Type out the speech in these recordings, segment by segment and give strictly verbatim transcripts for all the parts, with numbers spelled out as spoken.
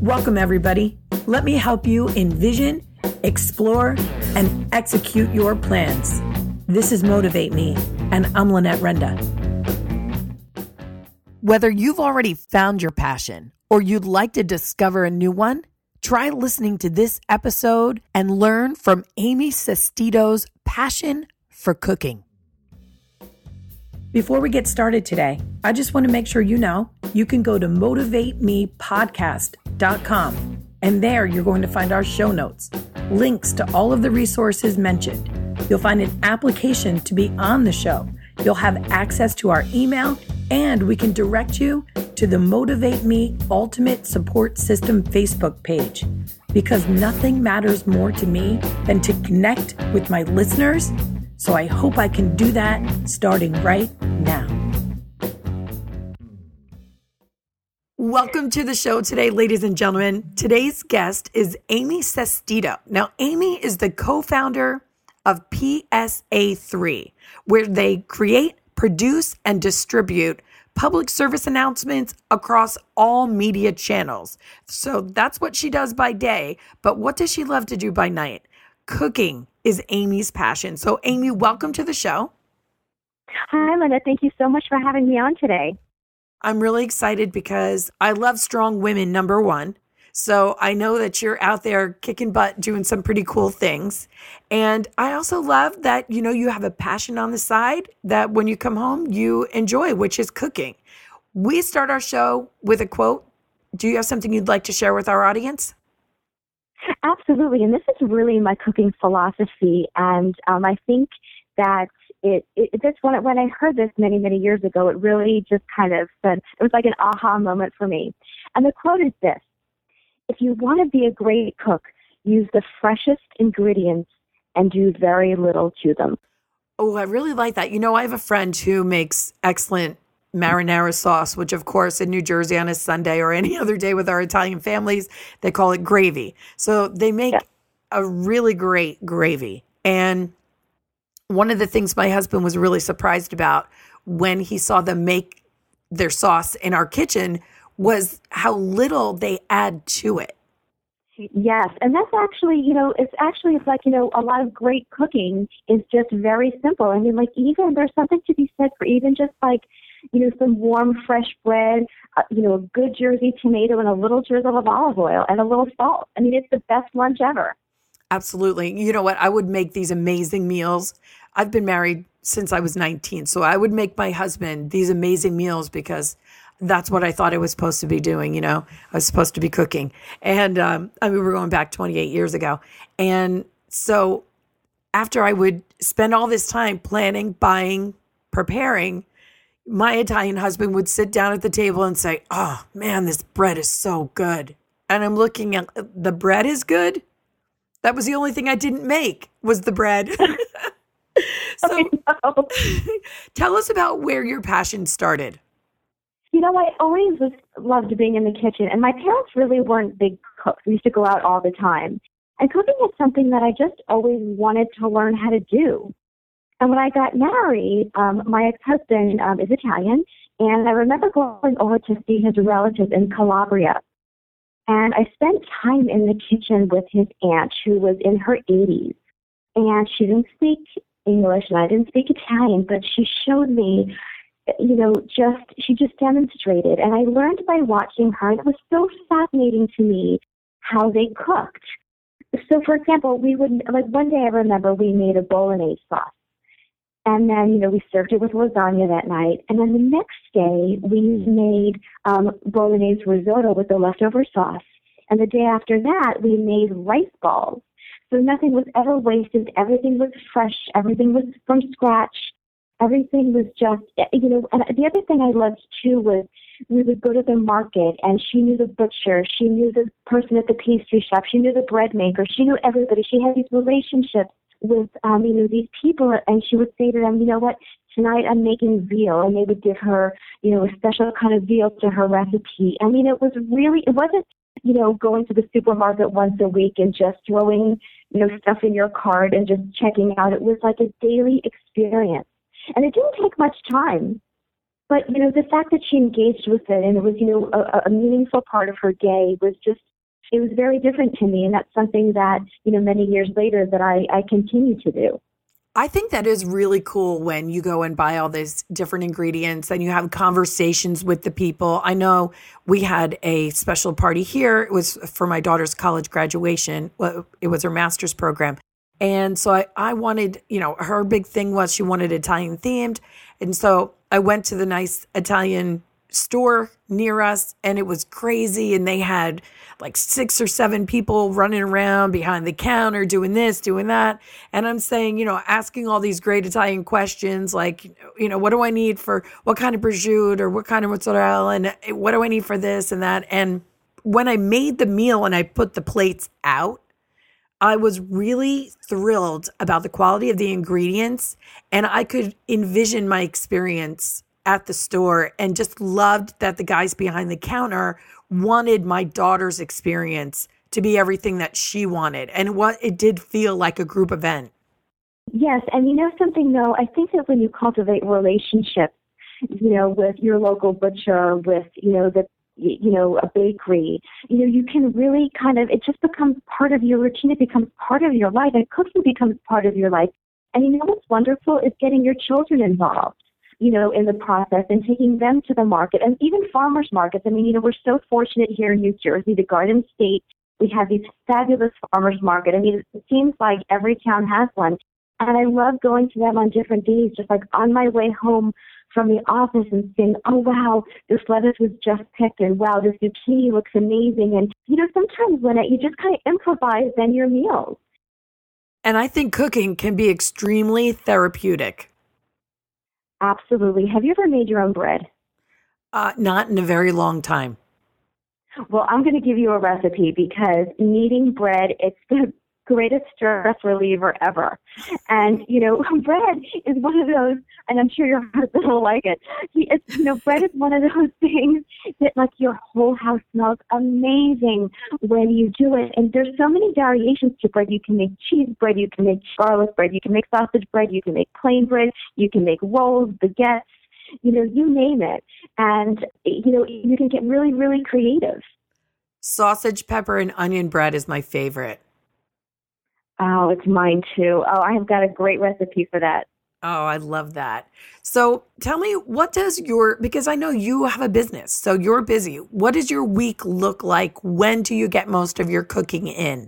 Welcome, everybody. Let me help you envision, explore, and execute your plans. This is Motivate Me, and I'm Lynette Renda. Whether you've already found your passion or you'd like to discover a new one, try listening to this episode and learn from Amy Sestito's passion for cooking. Before we get started today, I just want to make sure you know you can go to motivate me podcast dot com, and there you're going to find our show notes, links to all of the resources mentioned. You'll find an application to be on the show. You'll have access to our email, and we can direct you to the Motivate Me Ultimate Support System Facebook page, because nothing matters more to me than to connect with my listeners. So I hope I can do that starting right now. Welcome to the show today, ladies and gentlemen. Today's guest is Amy Sestito. Now, Amy is the co-founder of P S A three, where they create, produce, and distribute public service announcements across all media channels. So that's what she does by day. But what does she love to do by night? Cooking is Amy's passion. So Amy, welcome to the show. Hi, Linda. Thank you so much for having me on today. I'm really excited because I love strong women, number one. So I know that you're out there kicking butt, doing some pretty cool things. And I also love that, you know, you have a passion on the side that when you come home, you enjoy, which is cooking. We start our show with a quote. Do you have something you'd like to share with our audience? Absolutely. And this is really my cooking philosophy. And um, I think that it, it this when, when I heard this many, many years ago, it really just kind of said, it was like an aha moment for me. And the quote is this: if you want to be a great cook, use the freshest ingredients and do very little to them. Oh, I really like that. You know, I have a friend who makes excellent marinara sauce, which of course in New Jersey on a Sunday or any other day with our Italian families, they call it gravy. So they make yeah. a really great gravy. And one of the things my husband was really surprised about when he saw them make their sauce in our kitchen was how little they add to it. Yes, and that's actually, you know, it's actually, it's like, you know, a lot of great cooking is just very simple. I mean, like, even there's something to be said for even just like, you know, some warm, fresh bread, uh, you know, a good Jersey tomato and a little drizzle of olive oil and a little salt. I mean, it's the best lunch ever. Absolutely. You know what? I would make these amazing meals. I've been married since I was nineteen, so I would make my husband these amazing meals because that's what I thought I was supposed to be doing. You know, I was supposed to be cooking. And um, I mean, we're going back twenty-eight years ago. And so after I would spend all this time planning, buying, preparing, my Italian husband would sit down at the table and say, "Oh man, this bread is so good." And I'm looking at the bread is good. That was the only thing I didn't make was the bread. So tell us about where your passion started. You know, I always was loved being in the kitchen, and my parents really weren't big cooks. We used to go out all the time. And cooking is something that I just always wanted to learn how to do. And when I got married, um, my ex-husband um, is Italian, and I remember going over to see his relatives in Calabria. And I spent time in the kitchen with his aunt, who was in her eighties. And she didn't speak English, and I didn't speak Italian, but she showed me, you know, just, she just demonstrated. And I learned by watching her, and it was so fascinating to me how they cooked. So, for example, we would, like one day I remember we made a bolognese sauce. And then, you know, we served it with lasagna that night. And then the next day, we made um, bolognese risotto with the leftover sauce. And the day after that, we made rice balls. So nothing was ever wasted. Everything was fresh. Everything was from scratch. Everything was just, you know, and the other thing I loved, too, was we would go to the market, and she knew the butcher. She knew the person at the pastry shop. She knew the bread maker. She knew everybody. She had these relationships with, um, you know, these people, and she would say to them, you know what, tonight I'm making veal, and they would give her, you know, a special kind of veal to her recipe. I mean, it was really, it wasn't, you know, going to the supermarket once a week and just throwing, you know, stuff in your cart and just checking out. It was like a daily experience. And it didn't take much time. But, you know, the fact that she engaged with it and it was, you know, a, a meaningful part of her day was just it was very different to me. And that's something that, you know, many years later that I, I continue to do. I think that is really cool when you go and buy all these different ingredients and you have conversations with the people. I know we had a special party here. It was for my daughter's college graduation. Well, it was her master's program. And so I, I wanted, you know, her big thing was she wanted Italian themed. And so I went to the nice Italian store near us and it was crazy. And they had like six or seven people running around behind the counter doing this, doing that. And I'm saying, you know, asking all these great Italian questions like, you know, what do I need for what kind of prosciutto or what kind of mozzarella and what do I need for this and that. And when I made the meal and I put the plates out, I was really thrilled about the quality of the ingredients and I could envision my experience at the store and just loved that the guys behind the counter wanted my daughter's experience to be everything that she wanted. And what it did feel like a group event. Yes. And you know something, though, I think that when you cultivate relationships, you know, with your local butcher, with, you know, the you know, a bakery, you know, you can really kind of, it just becomes part of your routine. It becomes part of your life and cooking becomes part of your life. And you know what's wonderful is getting your children involved, you know, in the process and taking them to the market and even farmers markets. I mean, you know, we're so fortunate here in New Jersey, the Garden State. We have these fabulous farmers market. I mean, it seems like every town has one. And I love going to them on different days, just like on my way home from the office and saying, oh, wow, this lettuce was just picked, and wow, this zucchini looks amazing. And, you know, sometimes when it, you just kind of improvise then your meals. And I think cooking can be extremely therapeutic. Absolutely. Have you ever made your own bread? Uh, not in a very long time. Well, I'm going to give you a recipe because kneading bread, it's the greatest stress reliever ever. And, you know, bread is one of those, and I'm sure your husband will like it. He, it's, you know, bread is one of those things that, like, your whole house smells amazing when you do it. And there's so many variations to bread. You can make cheese bread, you can make garlic bread, you can make sausage bread, you can make plain bread, you can make rolls, baguettes, you know, you name it. And, you know, you can get really, really creative. Sausage, pepper, and onion bread is my favorite. Oh, it's mine too. Oh, I have got a great recipe for that. Oh, I love that. So tell me, what does your, because I know you have a business, so you're busy. What does your week look like? When do you get most of your cooking in?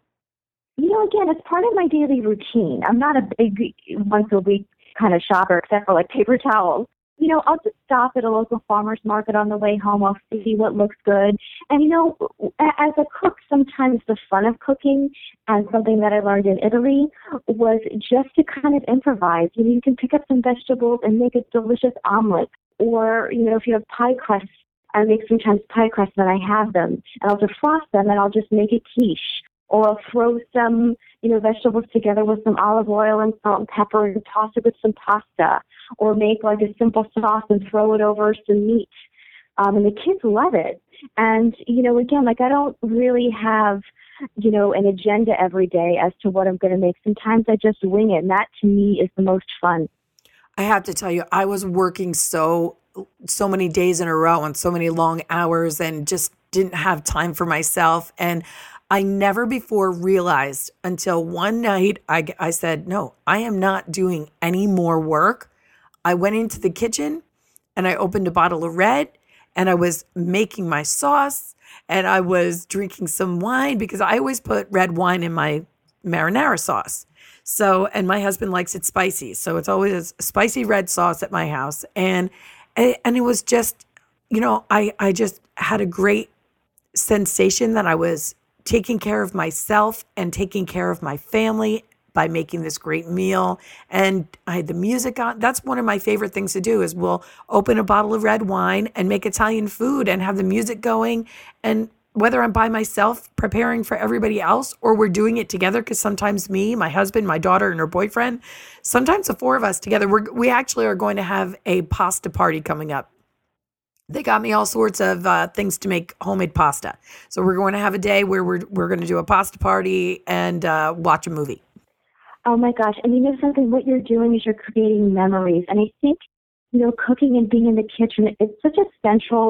You know, again, it's part of my daily routine. I'm not a big once a week kind of shopper, except for like paper towels. You know, I'll just stop at a local farmer's market on the way home. I'll see what looks good. And, you know, as a cook, sometimes the fun of cooking and something that I learned in Italy was just to kind of improvise. You know, you can pick up some vegetables and make a delicious omelet. Or, you know, if you have pie crusts, I make sometimes pie crusts when I have them. And I'll defrost them and I'll just make a quiche. Or I'll throw some, you know, vegetables together with some olive oil and salt and pepper and toss it with some pasta. Or make like a simple sauce and throw it over some meat. Um, and the kids love it. And, you know, again, like I don't really have, you know, an agenda every day as to what I'm going to make. Sometimes I just wing it. And that to me is the most fun. I have to tell you, I was working so, so many days in a row and so many long hours and just didn't have time for myself. And I never before realized until one night I, I said, no, I am not doing any more work. I went into the kitchen and I opened a bottle of red and I was making my sauce and I was drinking some wine because I always put red wine in my marinara sauce. So, and my husband likes it spicy. So it's always a spicy red sauce at my house. And, and it was just, you know, I, I just had a great sensation that I was taking care of myself and taking care of my family by making this great meal. And I had the music on. That's one of my favorite things to do is we'll open a bottle of red wine and make Italian food and have the music going. And whether I'm by myself preparing for everybody else or we're doing it together, because sometimes me, my husband, my daughter, and her boyfriend, sometimes the four of us together, we're, we actually are going to have a pasta party coming up. They got me all sorts of uh, things to make homemade pasta. So we're going to have a day where we're, we're going to do a pasta party and uh, watch a movie. Oh my gosh. And you know something, what you're doing is you're creating memories. And I think, you know, cooking and being in the kitchen, it's such a central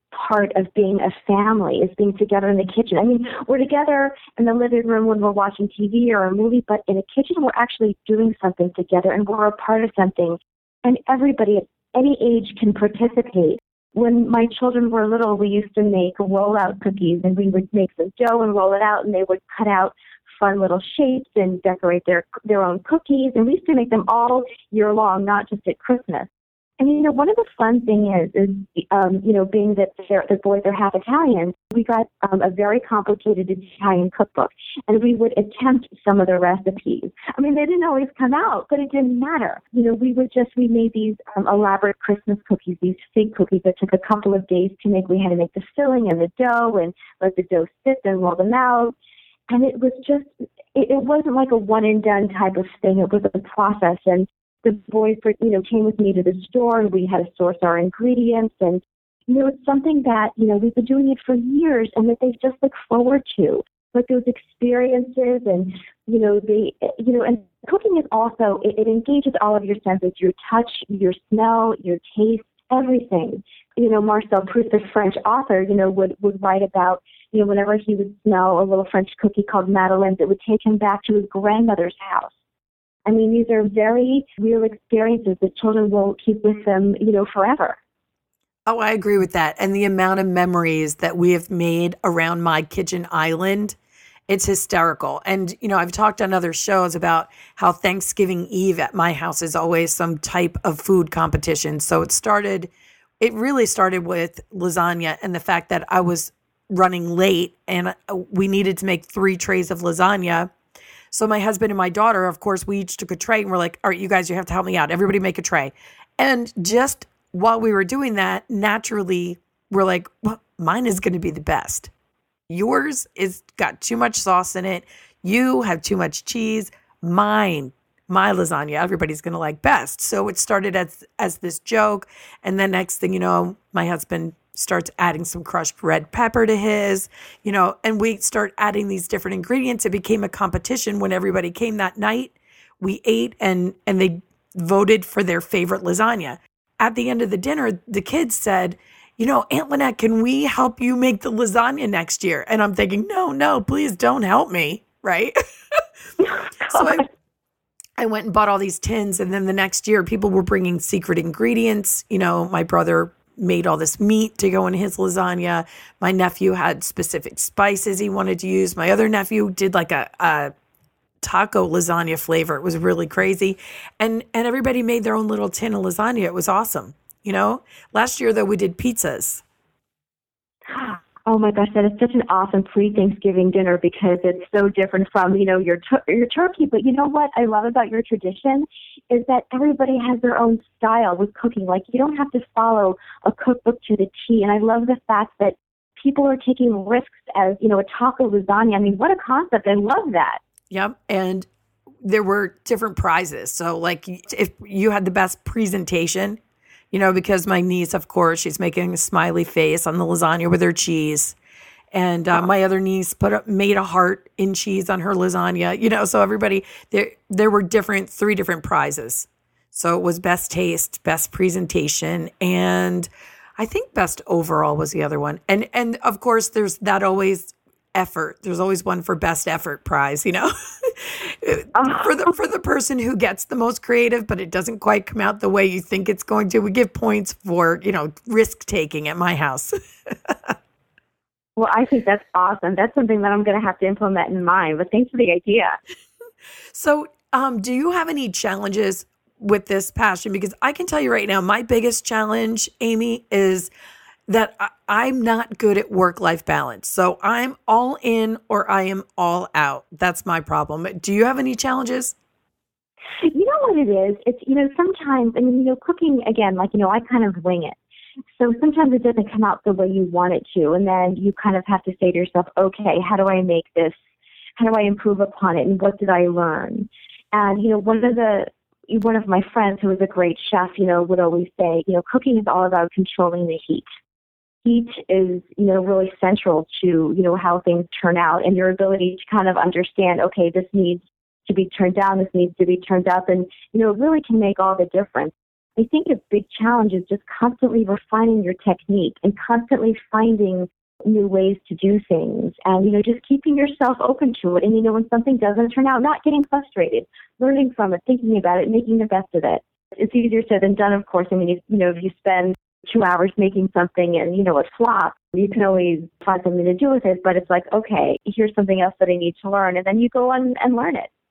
part of being a family, is being together in the kitchen. I mean, we're together in the living room when we're watching T V or a movie, but in the kitchen we're actually doing something together and we're a part of something. And everybody at any age can participate. When my children were little, we used to make roll-out cookies, and we would make some dough and roll it out, and they would cut out fun little shapes and decorate their their own cookies. And we used to make them all year long, not just at Christmas. And, you know, one of the fun things is, is um, you know, being that the boys are half Italian, we got um, a very complicated Italian cookbook, and we would attempt some of the recipes. I mean, they didn't always come out, but it didn't matter. You know, we would just, we made these um, elaborate Christmas cookies, these fig cookies that took a couple of days to make. We had to make the filling and the dough and let the dough sit and roll them out. And it was just, it, it wasn't like a one-and-done type of thing. It was a process. And the boys, you know, came with me to the store, and we had to source our ingredients. And, you know, it's something that, you know, we've been doing it for years, and that they just look forward to. Like those experiences, and, you know, they, you know, and cooking is also, it, it engages all of your senses, your touch, your smell, your taste, everything. You know, Marcel Proust, the French author, you know, would, would write about, you know, whenever he would smell a little French cookie called Madeleine, it would take him back to his grandmother's house. I mean, these are very real experiences that children will keep with them, you know, forever. Oh, I agree with that. And the amount of memories that we have made around my kitchen island, it's hysterical. And, you know, I've talked on other shows about how Thanksgiving Eve at my house is always some type of food competition. So it started, it really started with lasagna and the fact that I was running late and we needed to make three trays of lasagna. So my husband and my daughter, of course, we each took a tray and we're like, all right, you guys, you have to help me out. Everybody make a tray. And just while we were doing that, naturally, we're like, well, mine is going to be the best. Yours is got too much sauce in it. You have too much cheese. Mine, my lasagna, everybody's going to like best. So it started as, as this joke. And then next thing you know, my husband starts adding some crushed red pepper to his, you know, and we start adding these different ingredients. It became a competition. When everybody came that night, we ate and, and they voted for their favorite lasagna. At the end of the dinner, the kids said, you know, Aunt Lynette, can we help you make the lasagna next year? And I'm thinking, no, no, please don't help me. Right. So I, I went and bought all these tins. And then the next year, people were bringing secret ingredients. You know, my brother made all this meat to go in his lasagna. My nephew had specific spices he wanted to use. My other nephew did like a, a taco lasagna flavor. It was really crazy. And and everybody made their own little tin of lasagna. It was awesome. You know, last year though, we did pizzas. Oh my gosh, that is such an awesome pre-Thanksgiving dinner because it's so different from, you know, your tur- your turkey. But you know what I love about your tradition is that everybody has their own style with cooking. Like you don't have to follow a cookbook to the T. And I love the fact that people are taking risks as, you know, a taco lasagna. I mean, what a concept. I love that. Yep. And there were different prizes. So like if you had the best presentation, you know, because my niece, of course, she's making a smiley face on the lasagna with her cheese. And uh, my other niece put up, made a heart in cheese on her lasagna, you know, so everybody, there there were different, three different prizes. So it was best taste, best presentation, and I think best overall was the other one. And, and of course, there's that always effort. There's always one for best effort prize, you know, for the for the person who gets the most creative, but it doesn't quite come out the way you think it's going to. We give points for, you know, risk taking at my house. Well, I think that's awesome. That's something that I'm going to have to implement in mine, but thanks for the idea. So um, do you have any challenges with this passion? Because I can tell you right now, my biggest challenge, Amy, is that I, I'm not good at work-life balance. So I'm all in or I am all out. That's my problem. Do you have any challenges? You know what it is? It's, you know, sometimes, I mean, you know, cooking, again, like, you know, I kind of wing it. So sometimes it doesn't come out the way you want it to. And then you kind of have to say to yourself, okay, how do I make this? How do I improve upon it? And what did I learn? And, you know, one of the, one of my friends who was a great chef, you know, would always say, you know, cooking is all about controlling the heat. Heat is, you know, really central to, you know, how things turn out and your ability to kind of understand, okay, this needs to be turned down, this needs to be turned up, and, you know, it really can make all the difference. I think a big challenge is just constantly refining your technique and constantly finding new ways to do things and, you know, just keeping yourself open to it. And, you know, when something doesn't turn out, not getting frustrated, learning from it, thinking about it, making the best of it. It's easier said than done, of course. I mean, you, you know, if you spend two hours making something and, you know, it flops, you can always find something to do with it. But it's like, okay, here's something else that I need to learn. And then you go on and learn it.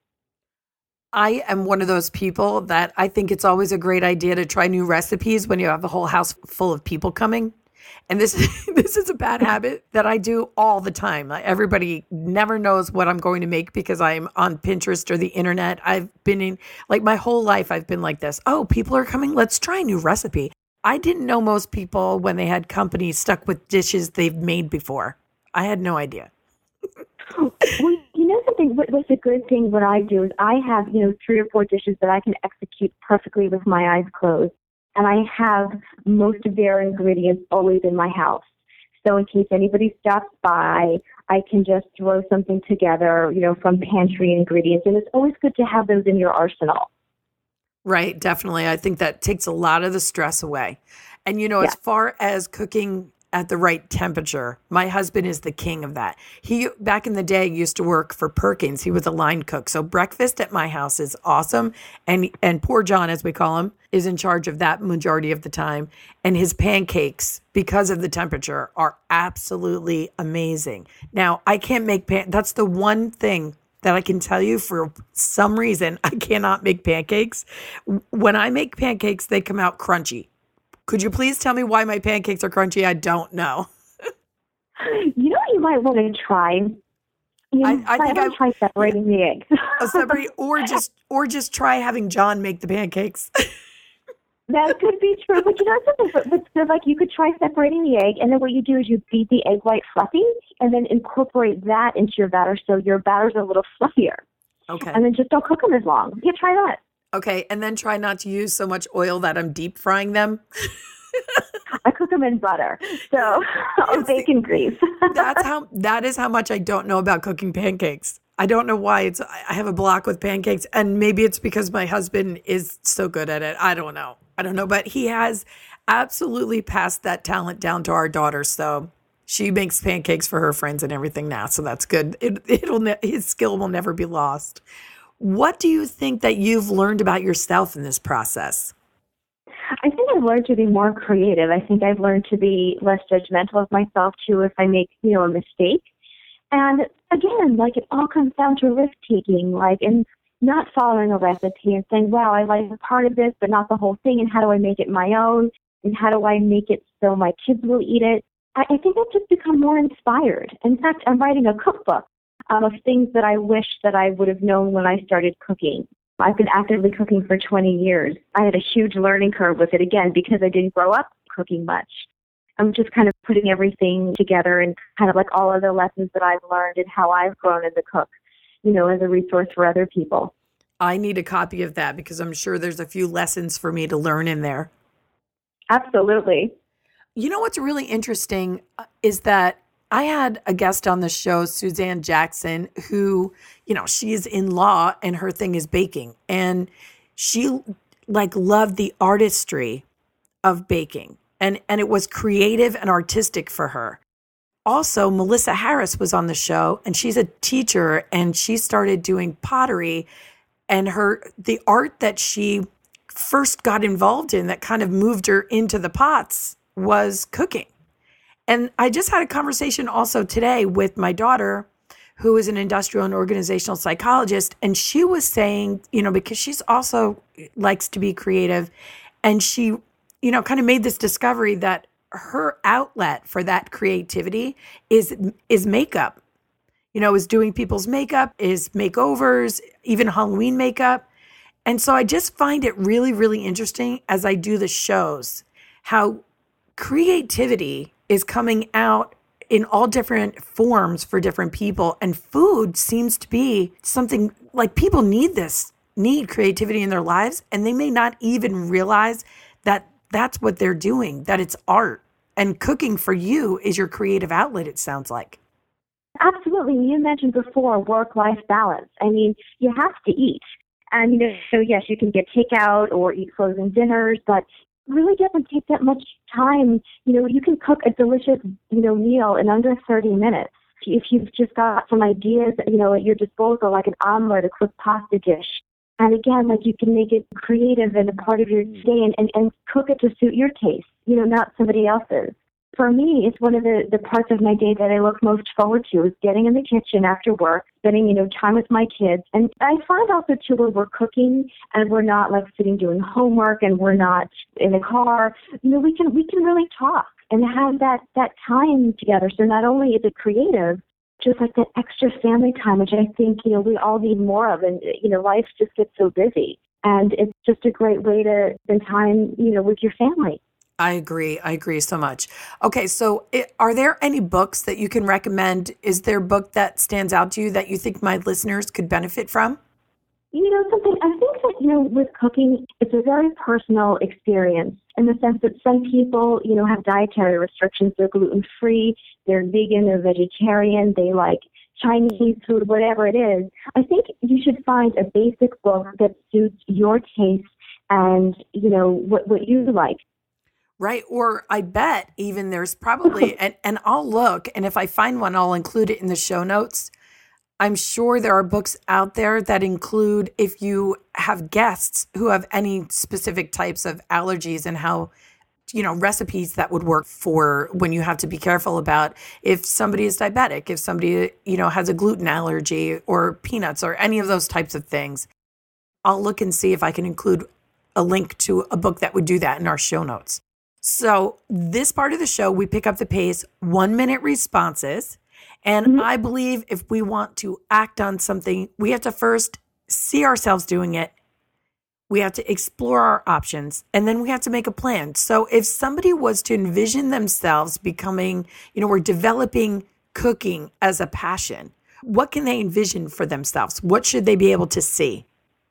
I am one of those people that I think it's always a great idea to try new recipes when you have a whole house full of people coming. And this this is a bad habit that I do all the time. Like, everybody never knows what I'm going to make because I'm on Pinterest or the internet. I've been in, like, my whole life I've been like this. Oh, people are coming. Let's try a new recipe. I didn't know most people when they had company stuck with dishes they've made before. I had no idea. Well, you know something, what, what's a good thing, what I do is I have, you know, three or four dishes that I can execute perfectly with my eyes closed. And I have most of their ingredients always in my house. So in case anybody stops by, I can just throw something together, you know, from pantry ingredients. And it's always good to have those in your arsenal. Right, definitely. I think that takes a lot of the stress away. And, you know, Yeah. as far as cooking at the right temperature, my husband is the king of that. He, back in the day, used to work for Perkins. He was a line cook. So breakfast at my house is awesome. And, and poor John, as we call him, is in charge of that majority of the time. And his pancakes, because of the temperature, are absolutely amazing. Now, I can't make pan. That's the one thing that I can tell you for some reason I cannot make pancakes. When I make pancakes, they come out crunchy. Could you please tell me why my pancakes are crunchy? I don't know. You know what you might want to try? You I, I might think want I to try separating the egg. a separate, or just or just try having John make the pancakes. That could be true, but you know something? But, but so, like, you could try separating the egg, and then what you do is you beat the egg white fluffy, and then incorporate that into your batter so your batter's a little fluffier. Okay. And then just don't cook them as long. Yeah, try that. Okay, and then try not to use so much oil that I'm deep frying them. I cook them in butter, so or bacon grease. That's how. That is how much I don't know about cooking pancakes. I don't know why it's. I have a block with pancakes, and maybe it's because my husband is so good at it. I don't know. I don't know, but he has absolutely passed that talent down to our daughter. So she makes pancakes for her friends and everything now. So that's good. It, it'll ne- his skill will never be lost. What do you think that you've learned about yourself in this process? I think I've learned to be more creative. I think I've learned to be less judgmental of myself, too, if I make, you know, a mistake. And again, like, it all comes down to risk-taking, like, and not following a recipe and saying, wow, I like a part of this, but not the whole thing, and how do I make it my own, and how do I make it so my kids will eat it? I, I think I've just become more inspired. In fact, I'm writing a cookbook um, of things that I wish that I would have known when I started cooking. I've been actively cooking for twenty years. I had a huge learning curve with it, again, because I didn't grow up cooking much. I'm just kind of putting everything together and kind of like all of the lessons that I've learned and how I've grown as a cook, you know, as a resource for other people. I need a copy of that because I'm sure there's a few lessons for me to learn in there. Absolutely. You know what's really interesting is that I had a guest on the show, Suzanne Jackson, who, you know, she's in law and her thing is baking. And she like loved the artistry of baking. And, and it was creative and artistic for her. Also, Melissa Harris was on the show and she's a teacher and she started doing pottery, and her, the art that she first got involved in that kind of moved her into the pots was cooking. And I just had a conversation also today with my daughter, who is an industrial and organizational psychologist. And she was saying, you know, because she's also likes to be creative, and she, you know, kind of made this discovery that her outlet for that creativity is, is makeup, you know, is doing people's makeup, is makeovers, even Halloween makeup. And so I just find it really, really interesting as I do the shows, how creativity is coming out in all different forms for different people. And food seems to be something like people need this, need creativity in their lives. And they may not even realize that that's what they're doing, that it's art. And cooking for you is your creative outlet, it sounds like. Absolutely. You mentioned before work-life balance. I mean, you have to eat. And, you know, so yes, you can get takeout or eat frozen dinners, but really doesn't take that much time. You know, you can cook a delicious, you know, meal in under thirty minutes. If you've just got some ideas, you know, at your disposal, like an omelet, a quick pasta dish. And again, like you can make it creative and a part of your day and, and, and cook it to suit your taste, you know, not somebody else's. For me, it's one of the, the parts of my day that I look most forward to is getting in the kitchen after work, spending, you know, time with my kids. And I find also, too, where we're cooking and we're not, like, sitting doing homework and we're not in the car, you know, we can we can really talk and have that, that time together. So not only is it creative, just like that extra family time, which I think, you know, we all need more of. And, you know, life just gets so busy. And it's just a great way to spend time, you know, with your family. I agree. I agree so much. Okay, so it, are there any books that you can recommend? Is there a book that stands out to you that you think my listeners could benefit from? You know, something, I think that, you know, with cooking, it's a very personal experience in the sense that some people, you know, have dietary restrictions. They're gluten-free, they're vegan, they're vegetarian, they like Chinese food, whatever it is. I think you should find a basic book that suits your taste and, you know, what, what you like. Right. Or I bet even there's probably, and, and I'll look, and if I find one, I'll include it in the show notes. I'm sure there are books out there that include if you have guests who have any specific types of allergies and how, you know, recipes that would work for when you have to be careful about if somebody is diabetic, if somebody, you know, has a gluten allergy or peanuts or any of those types of things. I'll look and see if I can include a link to a book that would do that in our show notes. So this part of the show, we pick up the pace, one minute responses. And mm-hmm. I believe if we want to act on something, we have to first see ourselves doing it. We have to explore our options, and then we have to make a plan. So if somebody was to envision themselves becoming, you know, we're developing cooking as a passion, what can they envision for themselves? What should they be able to see?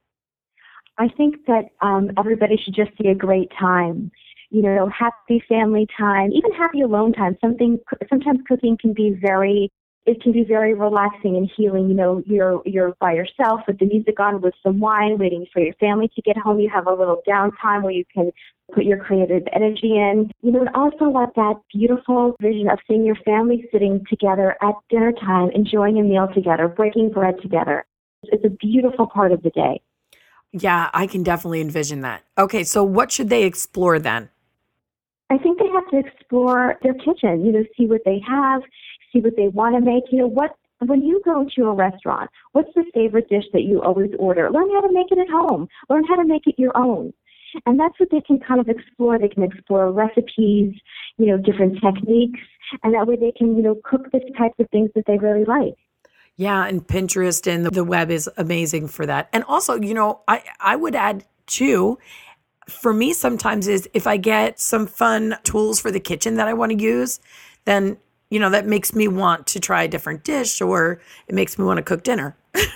I think that um, everybody should just see a great time. You know, happy family time, even happy alone time. Something sometimes cooking can be very, it can be very relaxing and healing. You know, you're you're by yourself with the music on, with some wine, waiting for your family to get home. You have a little downtime where you can put your creative energy in. You know, and also like that beautiful vision of seeing your family sitting together at dinner time, enjoying a meal together, breaking bread together. It's a beautiful part of the day. Yeah, I can definitely envision that. Okay, so what should they explore then? I think they have to explore their kitchen, you know, see what they have, see what they want to make. You know, what when you go to a restaurant, what's the favorite dish that you always order? Learn how to make it at home. Learn how to make it your own. And that's what they can kind of explore. They can explore recipes, you know, different techniques, and that way they can, you know, cook the types of things that they really like. Yeah, and Pinterest and the web is amazing for that. And also, you know, I, I would add too, for me sometimes is if I get some fun tools for the kitchen that I want to use, then, you know, that makes me want to try a different dish or it makes me want to cook dinner.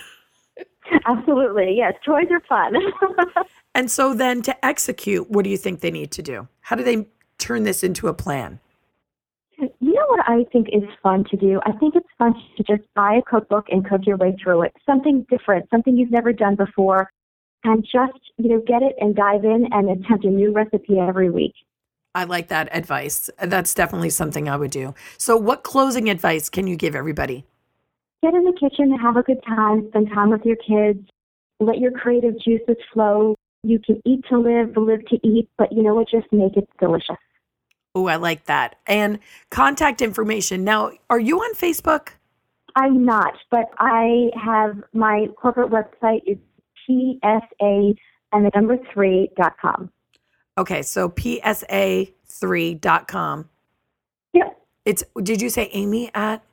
Absolutely. Yes. Toys are fun. And so then to execute, what do you think they need to do? How do they turn this into a plan? You know what I think is fun to do? I think it's fun to just buy a cookbook and cook your way through it. Something different, something you've never done before. And just, you know, get it and dive in and attempt a new recipe every week. I like that advice. That's definitely something I would do. So what closing advice can you give everybody? Get in the kitchen, have a good time, spend time with your kids, let your creative juices flow. You can eat to live, live to eat, but you know what? Just make it delicious. Oh, I like that. And contact information. Now, are you on Facebook? I'm not, but I have my corporate website is P S A and the number three dot com. Okay, so P S A three dot com. Yep. It's, did you say Amy at?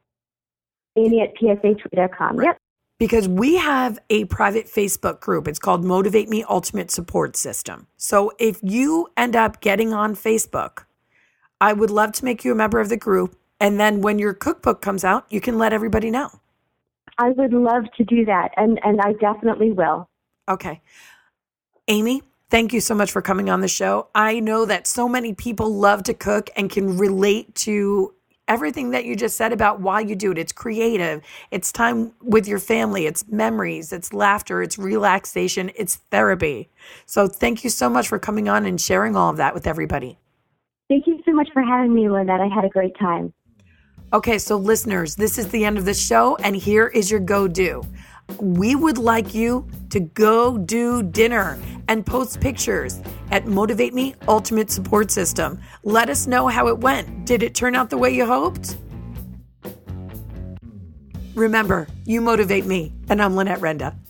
Amy at P S A three dot com. Right. Yep. Because we have a private Facebook group. It's called Motivate Me Ultimate Support System. So if you end up getting on Facebook, I would love to make you a member of the group. And then when your cookbook comes out, you can let everybody know. I would love to do that, and, and I definitely will. Okay. Amy, thank you so much for coming on the show. I know that so many people love to cook and can relate to everything that you just said about why you do it. It's creative. It's time with your family. It's memories. It's laughter. It's relaxation. It's therapy. So thank you so much for coming on and sharing all of that with everybody. Thank you so much for having me, Lynette. I had a great time. Okay, so listeners, this is the end of the show, and here is your go-do. We would like you to go do dinner and post pictures at Motivate Me Ultimate Support System. Let us know how it went. Did it turn out the way you hoped? Remember, you motivate me, and I'm Lynette Renda.